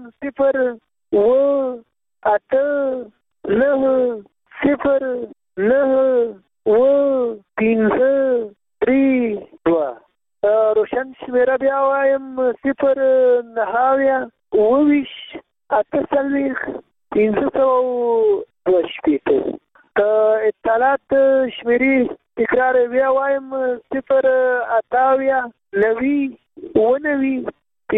صفر اوه اته نهه صفر نهه اوه پنځه درې دوه. روشن شمېره بیا وایم 0 نهاویه 28 840 542. د اطلاعات شمیرې تکرار بیا وایم 0 اتاویه 90 90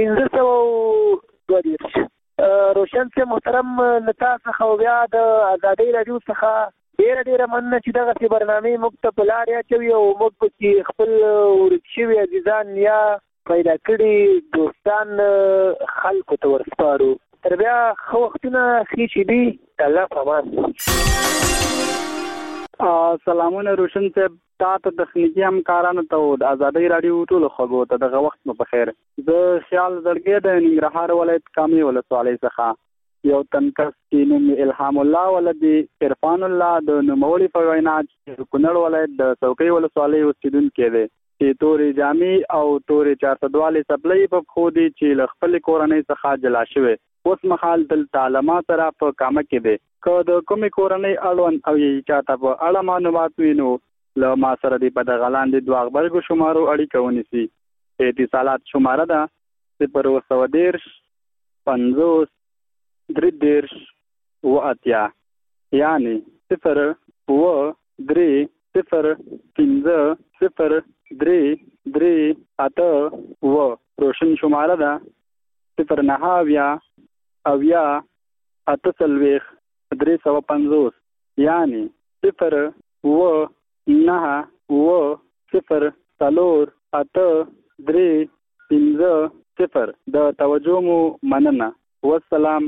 542. روشن سے محترم نتا څخه بیا د ازادۍ راډیو څخه ډېره مننه چې دغسې برنامې موږ ته په لارې اچوي او موږ پکې خپل ورک شوي عزیزان یا پیدا کړي دوستان خلکو ته ورسپارو. تر بیا ښه وختونه ښې شېبې د الله په امان. سلامونه روشن صاحب، تا ته تخنیکي همکارانو ته د ازادۍ راډیو ټولو خوږو ته دغه وخت مو په خیر. زه خیال زړګی د ننګرهار ولایت کامې ولسوالۍ څخه یو تنکس چې نوم الهام الله ولدي عرفان الله د نوموړي په وینا چې کونړ ولایت د څوکۍ ولسوالۍ اوسېدونکی دی چې تورې جامې او تورې 442 څپلۍ په پښو دي چې له خپلې کورنۍ څخه جلا شوی. اوس مهال دلته علامات سره په کامه کې دی. که د کومې کورنۍ اړوند او یې چاته په اړه معلومات وي نو له ما سره دې په دغه لاندې دوه غبرګو شمارو اړیکه ونیسي. اتصالات شماره ده 010 50 3 و80 یعنی 0 و 3 0 15 0 3 3 8 و. روشن شماره ده 0 نهاویه اویا 48 350 یعنی 0 و 9 و 0 4 8 3 15 0. د توجه مو مننه. والسلام.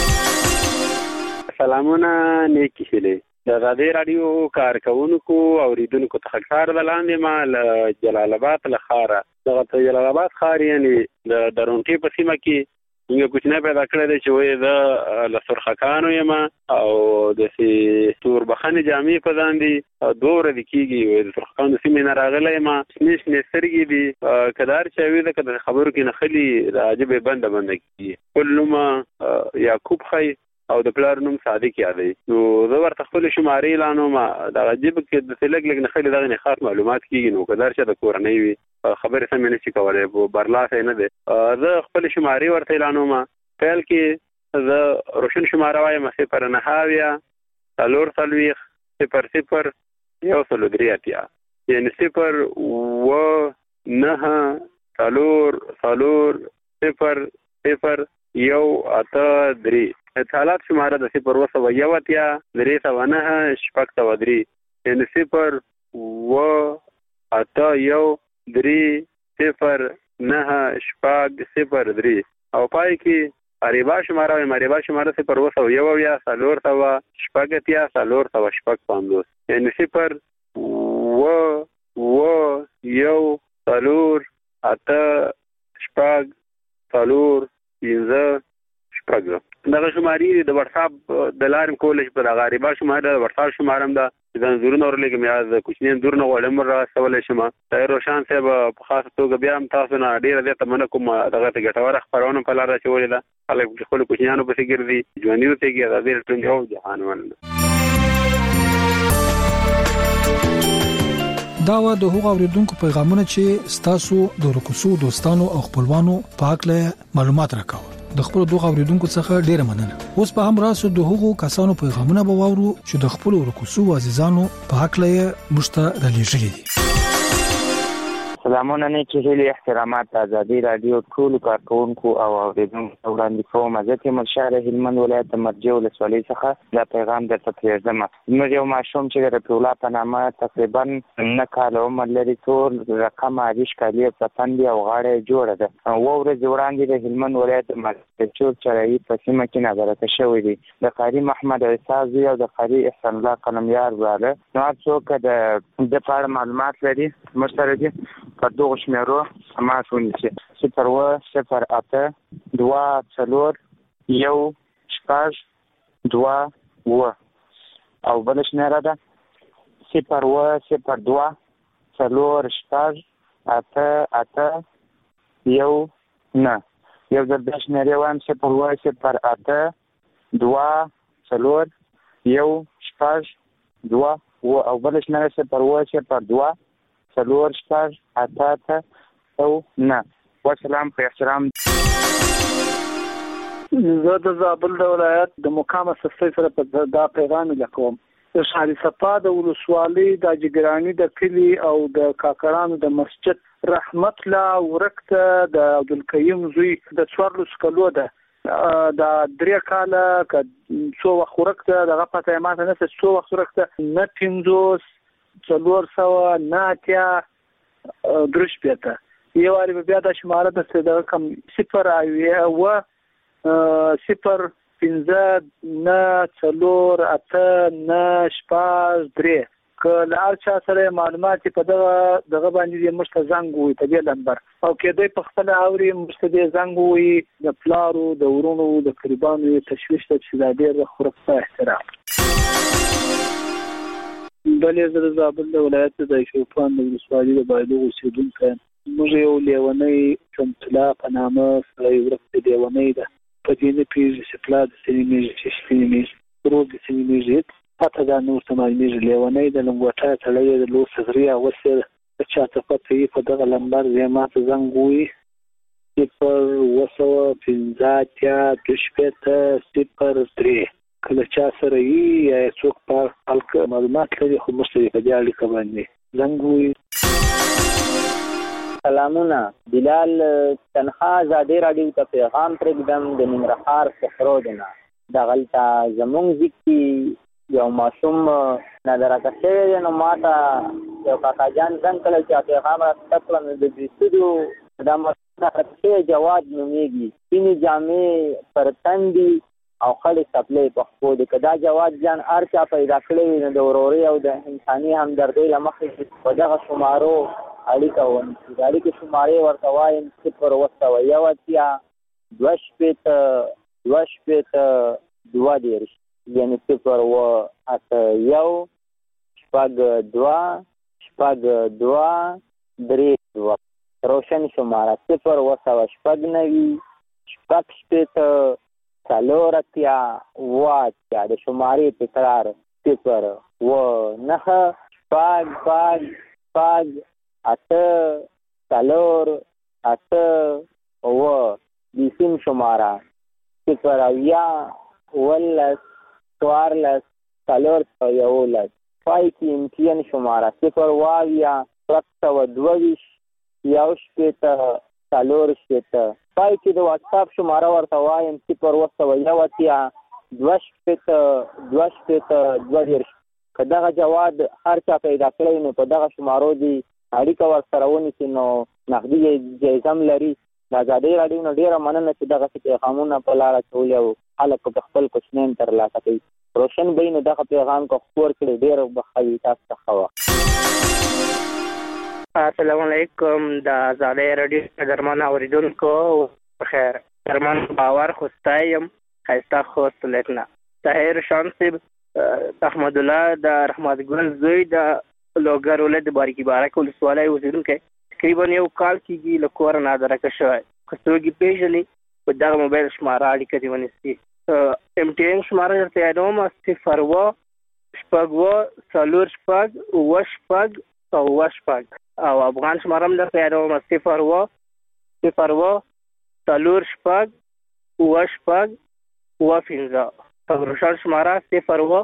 سلامونه نیکی شلې. د ازادۍ راډیو کارکونکو او اوریدونکو ته ښکار د لاندې ما له جلال آباد له ښاره دغه جلال آباد ښار یعنې د درونټې په سیمه کې یو کوچنی پیدا کړی دی چې وایي زه له سرخکانو یم او داسې توربخنې جامې په ځان دي 2 ورځې کېږي وایي د سرخکانو د سیمې نه راغلی یم شنې شنې سترګې دي که د هر چا وي ده که د خبرو کې نښلي د عجبې بنده کېږي. خپل نوم یعقوب خی او د پلار نوم صادق یادوي. نو زه ورته خپلې شمارې اعلانوم. دغه جیب کې داسې لږ لږ نښلي دغه نه خاص معلومات کېږي نو که د هر چا د کورنۍ وي خبرې سمې نشي کولی برلاسی نه دی. زه خپلې شمارې ورته اعلانوم. پیل کې زه روشن شماره وایم 0 نهاویه 4 0 0 1 یعنی 0 و 9 4 4 0 0 1 3. اتصالات شماره د 0 و 1 309 603 یعنی 0 و 8 1 3 0 9 603 او پای کې اریبا شماره وایم. اریبا شماره 0 و 1 4 4 یعنی 0 و 1 4 8 4 15 دغه شمارې د واتساپ د لارې کولی شي په دغه اریبا شماره د واتساپ شماره هم ده چې د انځورونه ورلېږم یا د کوچني انځورونه غواړم راستولی شم. طاهر روشان صاحب په خاصه توګه بیا هم تاسو نه ډېره زیاته مننه کوم. دغه ته ګټوره خپرونه په لاره اچولې ده. خلک خپلو کوچنیانو پسې ګرځي ژوندي اوسېږي. ازادۍ راډیو او جهان مننه. دا و د هغو اوریدونکو پیغامونه چې ستاسو د ورکوسو دوستانو او خپلوانو په اړه معلومات راکاوه. د خپل دوه اوریدونکو څخه ډیره مننه. اوس په هم راسو د هغو کسانو پیغامونه به واورو چې د خپل ورکوسو عزیزانو په اړه مشته رالېږلي دي. سلامونه نیکی هیلې احترامات ازادۍ راډیو ټولو کارکونکو او اوریدونکو وړاندې کوم. زه تیمور شاه هلمند ولایت د مرجې ولسوالۍ څخه دا پیغام درته پرېږدم. زموږ یو ماشوم چې د رفیع الله په نامه تقریبا 9 کاله عمر لري، ټول رقم عادي ښکالي پسند او غاړه یې جوړه ده. 2 ورځې وړاندې د هلمند ولایت مرچور چرایي په سیمه کې نابرده شوی دی. د قاري محمد عیسی زوی او د قاري احسان الله قلمیار وراره. نو هر څوک د په اړه معلومات لري موږ سره دي په دغه شمیرو سماعت ونیسي. 0 و 0 8 2 4 1 6 2 و او بل شمیره ده 0 و 0 2 4 6 8 8 1 9 یو ځل بیا شمېرې وایم 0 او بل شمېره 0 والسلام په احترام. زه د زابل د ولایت د مقام اساسي سره په دا پیغام لیکوم. د شهر صفا د ولسوالۍ د جګرانی د کلی او د کاکړانو د مسجد رحمت الله ورکته د عبدالقیوم زوی د 14 کلو ده د 3 کاله څو وخت ورکته دغه پته ماته نه څه وخت ورکته نه 500 نه اتیا درش پیته یو اړ بیا د شماره د کم 0 او 0 15 نه 4 8 نه 3 کله ارچا سره معلومات په دغه باندې مشته زنګ وي په دې نمبر او کې دوی په خپل اوري مشته زنګ وي د پلارو د ورونو د قربانو تشويش ته چې دا ډېر خورخه احترام. بلې زه د زابل د ولایت د شوپان د ولسوالۍ د بایلو اوسیدونکو موږ یو لیونی چمتلا په نامه سره یو ورته لیونی ده په دې نه پیژې چې پلا د سینې چې سینې روغ د سینې پته دا نور تمامي لیونی د لنګوټه تړلې د لو صغریا وسه چې تاسو په دغه لمبر زما ته زنګ وي 0 کله چا سره یې څوک په خلک معلومات لري خو مستری په دې اړه باندې زنګ وي. سلامونه بلال تنها آزادی رادیو ته پیغام پرېږدم د ننګرهار صحرو دنه د غلطه زمونږ ځکي یو ماشوم نادرکه شوی دی نو ماته یو کاکا جان زنګ کړی چې پیغام راته کړم د استودیو دا ماشوم جواد نومیږي سپینې جامې پر تن دي او خړې څپلۍ په خپو دي که دا جواد جان هر چا پیدا کړی وي نو د ورورۍ او د انساني همدردۍ له مخې په دغه شمارو اړیکه ونیسي. د اړیکې شمارې ورته وایم 0 یعنې 0 روشن شماره 0 د شمارې تکرار 0 بیسیم شماره 0 پای کې امتیان شماره 0 پای کې د واتساپ شماره ورته وایم 0 که دغه جواد هر چا پیدا کړی نو په دغه شمارو دی اړیکه ورسره ونیسي نو نقدي جایزه هم لري. د ازادۍ راډیو نه ډېره مننه چې دغسې پیغامونه په لاره اچولي او خلک په خپل کوچنیان ترلاسه کوي. روشن به نو دغه پیغام که خپور کړي ډېر به ښه وي. تاسو ته ښه وخت. السلام علیکم د ازادۍ راډیو قدرمن اورېدونکو بخیر. درمان باور خوستایم ښایسته خوست لیکنه طاهر شان صاحب احمد الله د رحمت ګل زوی د لوګر ولایت د باریکي بارک ولسوالۍ اوسېدونکی تقریبا یو کال کېږي له کوره نادرکه شوی. که څوک یې پېژني په دغه موبایل شماره اړیکه دې ونیسي. MTN شماره درته یادوم 0 او افغان شماره هم درته یادوم 0 روشن شماره 0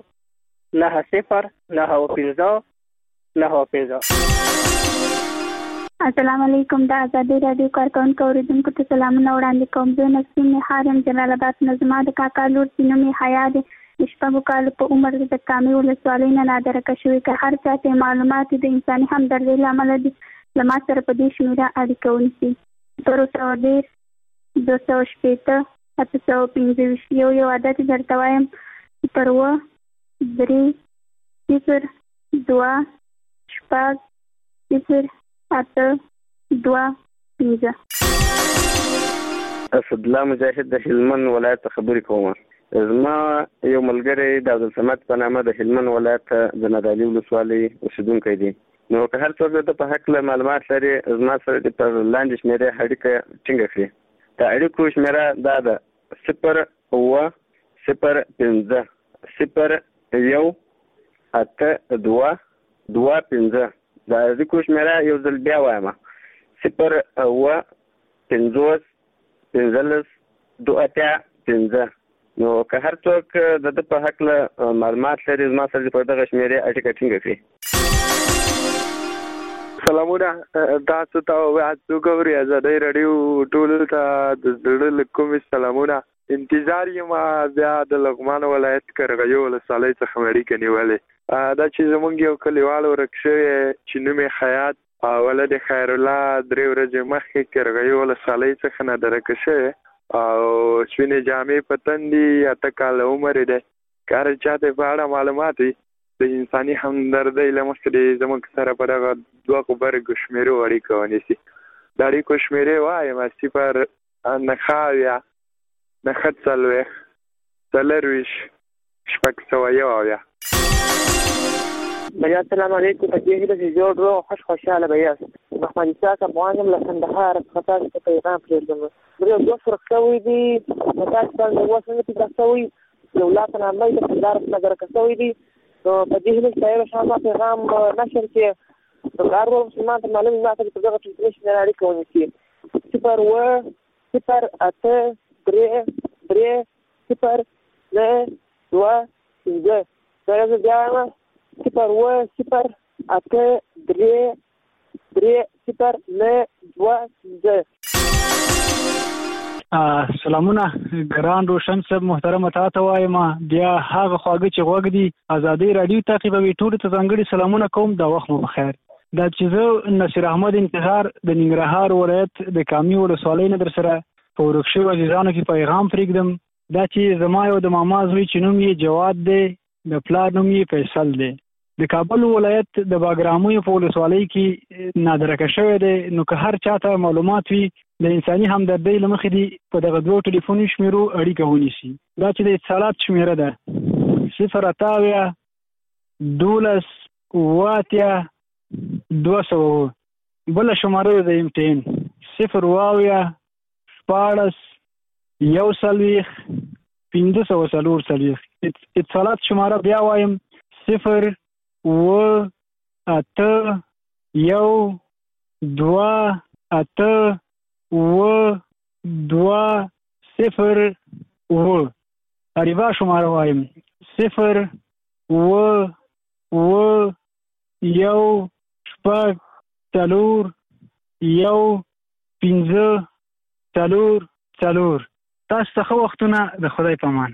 السلام علیکم د ازادۍ راډیو کارکونکو اوریدونکو ته سلامونه وړاندې کوم. زه نسیم حارم جلال آباد نه زما د کاکا لور چې نوم یې حیا دی د 6 کالو په عمر د کامې ولسوالۍ نه نادرکه شوی. که هر چا ته معلومات د انساني همدردۍ له امله دي له ما سره په دې شمېره اړیکه ونیسي. 210 815 یو عدد درته وایم 0 3 0 2 8 2 5. اسدالله مجاهد د هلمند ولایت خبرې کوم. زما یو ملګری د عبدالصمد په نامه د هلمند ولایت د نادعلي ولسوالۍ اوسېدونکی دی. نو که هر څوک د په هکله معلومات لري زما سره د پر لاندې شمېرې اړیکه ټینګه کړي د اړیکو شمیره دا ده 0 اوه 0 5 0 1 8 2 2 5. د اړیکو شمیره یو ځل بیا وایم 0 اوه 50 15 2 5. نو که هر څوک د په حق له معلومات لري زما سره په دغه شمیرې اړیکه ټینګه کړي. سلامونه، تاسو ته تاسو ګورئ آزادۍ رادیو ټولو ته د زړه له کومې سلامونه. انتظار یم بیا د لغمان ولایت کرغیو ولسوالۍ څخه اړیکه نیولې. دا چې زمونږ یو کلیوال ورک شوی چې نوم یې خیاط ولد خیرالله 3 ورځې مخکې کرغیو ولسوالۍ څخه نادرکه شوی او سپینې جامې په تن دي، 8 کاله عمر دی. که هر چاته په اړه معلومات وي د انساني همدردۍ له مخې زموږ سره په دغه 2 غبرګو شمېرو اړیکه ونیسي. د اړیکو شمېرې وایم 0 9 40 4 بیا السلام علیکم. په دې هیله چې جوړ رو خوشاله به یاست. محمد اسحاق افغان یم له کندهار څخه تاسو ته پیغام پرېږدم. زه 2 فرق شوی دي تاسو ته وسنه پیدا شوی یو لا ته نه د کندهار څخه درکښوی دي. نو په دې هیله چې شامل پیغام نشر کې کار وو چې ما ته معلوم نه چې دغه ټلیفون اړیکه ونیسي 0 0 8 3 3 0 2 5. دا بیا 0 0 8 3 3 0 2 5. سلامونه ګران روشن صاحب، محترم تاسو وایم بیا هغه خواږه چې غوږ دي آزادۍ رادیو تعقیبوي ټول ته ځانګړي سلامونه کوم. دا وخت مو بخیر. دا چې زه نصیر احمد انتظار د ننګرهار ولایت د کامي ولسوالۍ نه در سره په ورک شویو عزیزانو کې پیغام پرېږدم. دا چې زما یو د ماما زوی چې نوم یې جواد دی، د پلار نوم یې فیصل دی، د کابل ولایت د باګرامو په ولسوالۍ کې نادرکه شوی دی. نو که هر چاته معلومات وي د انساني همدردۍ له مخې دي په دغه 2 ټلیفوني شمیرو اړیکه ونیسي. دا چې د اتصالات شمیره ده 0 8 12 200. بله شماره د امتحان 0 14 540. اتصالات شماره بیا وایم 0 8 2 8 2 0. اریبا شماره وایم 0 4 تاسو څخه وختونه د خدای په امان.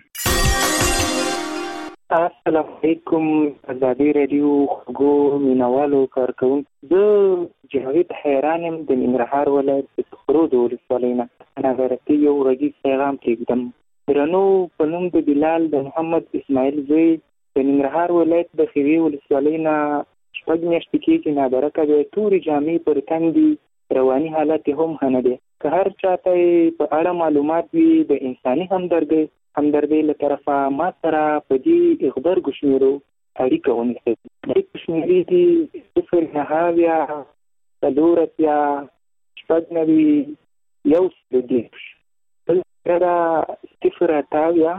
السلام علیکم آزادۍ رادیو خوږو مینوالو کارکوونکو. زه جاوید حیران یم د ننګرهار ولایت د تخرو د ولسوالۍ نه ناغیرتي یو غږیز پیغام پرېږدم. درنو په نوم د بلال د محمد اسماعیل زوی د ننګرهار ولایت د خیوې ولسوالۍ نه 6 میاشتې کېږي نادرکه دی. تورې جامې پر تن دي، رواني حالت هم ښه نه دی. که هر چاته په اړه معلومات وي د انساني همدردۍ له طرفه ما سره په دې غبرګو شمیرو اړیکه ونیسئ. اړیکې شمیرې دي 0 9 4 6 1 بل سره 0 8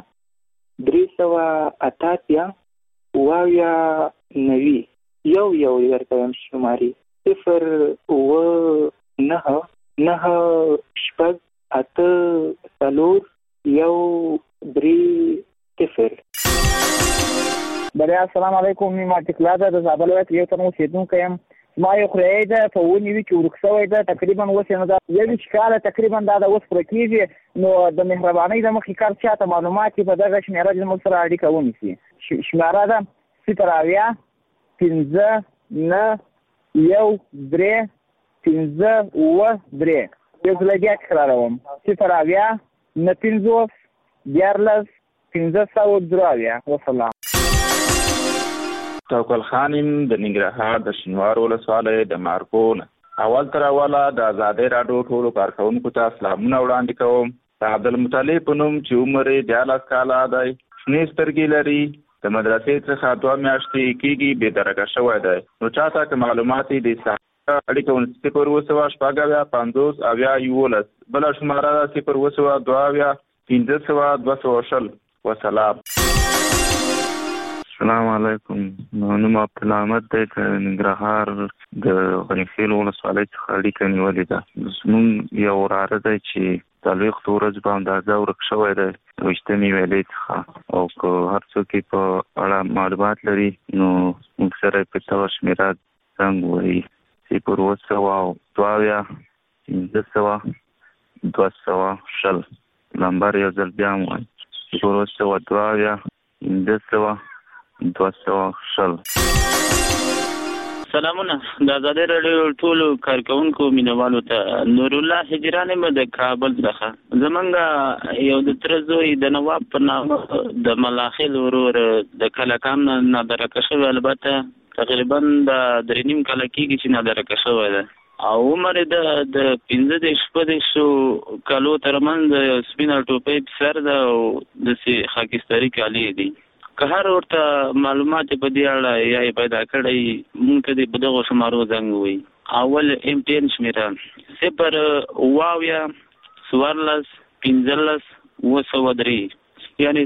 388 9 یو درته وایم شمارې 0 9 9 6 8 4 1 3 0. بله السلام علیکم. نیما ټکلاده د زابل ولایت یو تن اوسېدونکی یم. زما یو خوريی ده په ونې وي چې ورک شوی ده تقریبا اوس یې نو دا 20 کاله تقریبا دا د اوس پوره کېږي. نو د مهربانۍ د مخې کار چاته معلومات وي په دغه شمېره زموږ سره اړیکه ونیسي. شمېره ده 0 5 9 1 3 5 3. یو ځل بیا تکراروم 0 9 50 11 500. وسلام. توکل خانم د ننګرهار د شینوار ولسوالۍ د مارکون. اول تر اوله د آزادۍ راډیو ټولو کارکوونکو ته سلامونه وړاندې کوم. د عبدالمطلب په نوم چې عمر یې 14 کاله دی، شنې سترګې لري، د مدرسې څخه 2 میاشتې کېږي بېدرکه شوی دی. نو چاته که معلومات یې د اړیکه ونیسي. 0 بله شماره ده 0 وسلام. السلام علیکم. نوم عبدالله احمد دی، ننګرهار د غنیخیل ولسوالۍ څخه اړیکه نیولې ده. زموږ یو وراره دی چې 40 ورځې په اندازه ورک شوی دی 28 ویلې څخه، او که هر څوک یې په اړه معلومات لري نو موږ سره یې په دغه شمېره زنګ ووهي 0 نمبر یو ځل بیا هم وایي 0 سلامونه. د آزادۍ راډیو ټولو کارکونکو مینوالو ته نور الله هجران م د کابل څخه. زمونږ یو د تر زوی د نواب په نامه د ملاخیل ورور د کلکان نادرکه شوی، البته تقریبا د 3.5 کاله کېږي چې نادرکه شوی ده، او عمر د 15-16 کالو ترمنځ سپینه ټوپۍ په سر ده او داسې خاکستري کالي دي. که هر ورته معلومات په دې اړه یا پیدا کړی موږ ته په دغه شمارو زنګ ووهي. اول MTN شمېره 0-14-15-3 یعنې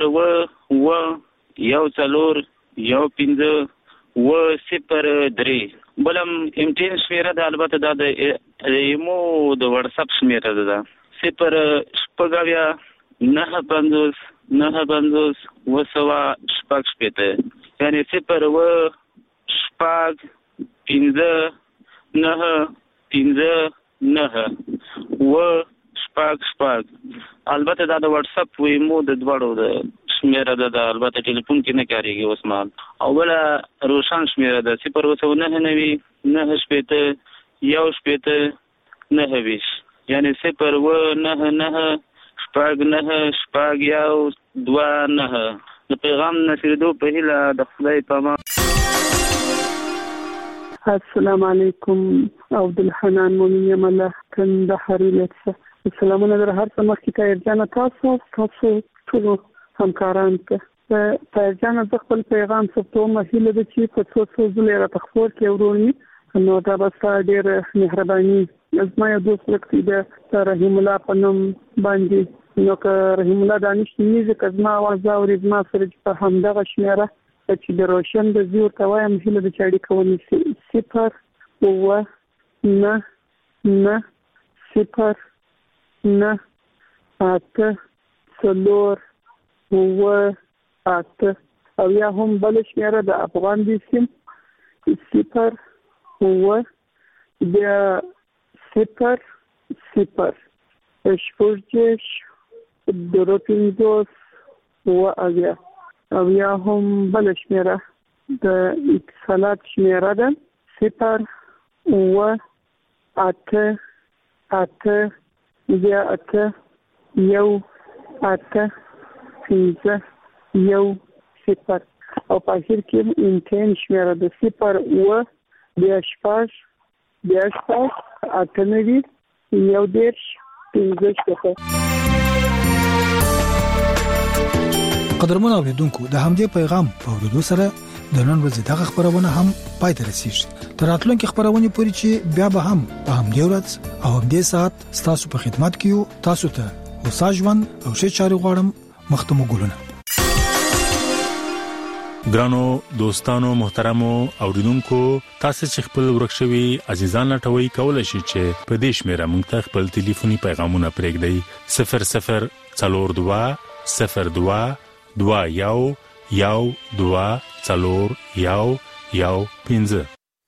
0-1-4-1-5-0-3. بلم MTN شمېره ده، البته دا د ایمو د واتساپ شمېره ده 0-950-950-950 یعنې 0-5-5-9-5-9 البته دا د واتساپ و ایمو د دواړو د شمېره ده، البته ټلیفون کې نه کارېږي اوس مهال. او بله روشن شمېره ده 0-9-9-1-9 یعنې 0-9-9-1-9 د پیغام نشریدو په هیله د خدای په امان. السلام علیکم. عبدالحنان مومن یم الله کندهار ولایت څخه. سلامونه در هر څه مخکې طاهر جانه تاسو ټولو همکارانو ته. طاهر جانه زه خپل پیغام ثبتوم، هیله ده چې په څو ځله یې راته خپور کړې ورور مې، نو دا به ستا ډېره مهرباني. زما یو دوست ورک دی د رحیم الله په نوم باندې، نو که رحیم الله دانش نیزه که زما اواز اوري زما سره چې په همدغه شمېره چې د روشن د زی ورته وایم هیله ده چې اړیکه ونیسي 0-9-9-0-8-4-8 او یا هم بل شمېره د افغان دی سیم 0-0 او یا هم بل شمېره د اتصالات شمېره ده 0-8-8-1-8-5-1-0 او په اخر کې MTN شمېره ده 0-8-8-15. قدرمن اوریدونکو، د همدې پیغام په اورېدو سره د نن ورځې دغه خبرونه هم پای ته رسیږي. تر راتلونکي خبرونه پورې چې بیا به هم په همدې ورځ او همدې ساعت ستاسو په خدمت کې یو. تاسو ته هوسا ژوند او ښه چارې غواړم. مختمو ګلونه. ګرانو دوستانو محترمو اوریدونکو، تاسو چې خپل ورکشوي عزیزان لټوي کولای شئ چې په دې شمیره موږ ته خپل ټلیفوني پیغامونه پرېږدئ 00-02-1-2-1-4-1-15.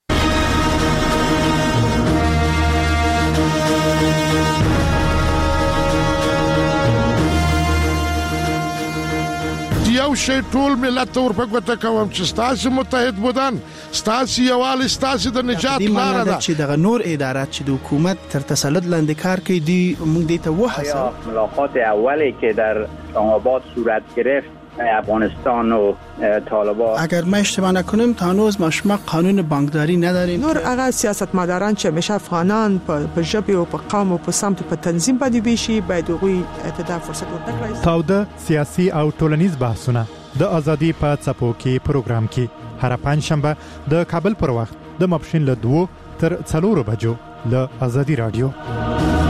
یو شی ټول ملت ورپګوته کوم چې ستاسو متحد بودن، ستاسو یوالي، ستاسو د نجات لاره ده. چې دغه نور ادارات چې د حکومت تر تسلط لاندې کار کوي دي موږ دې ته وحسه. ملاقات اولی که در آباد صورت گرفت افغانستان و طالبان، اگر ما اشتباه نکنم تا هنوز ما شما قانون بانکداری نداریم. نور هغه سیاستمداران چې همیشه افغانان په ژبه او په قوم او په سمت په تنظیم باندې بيشي باید هغوی اعتدال فرصت ورکړي. تاوده سیاسي او ټولنیز بحثونه د ازادي په څپو کې پروګرام کې هر پنځشنبه د کابل پر وخت د ماپښین له 2 تر 4 بجو له ازادي رادیو.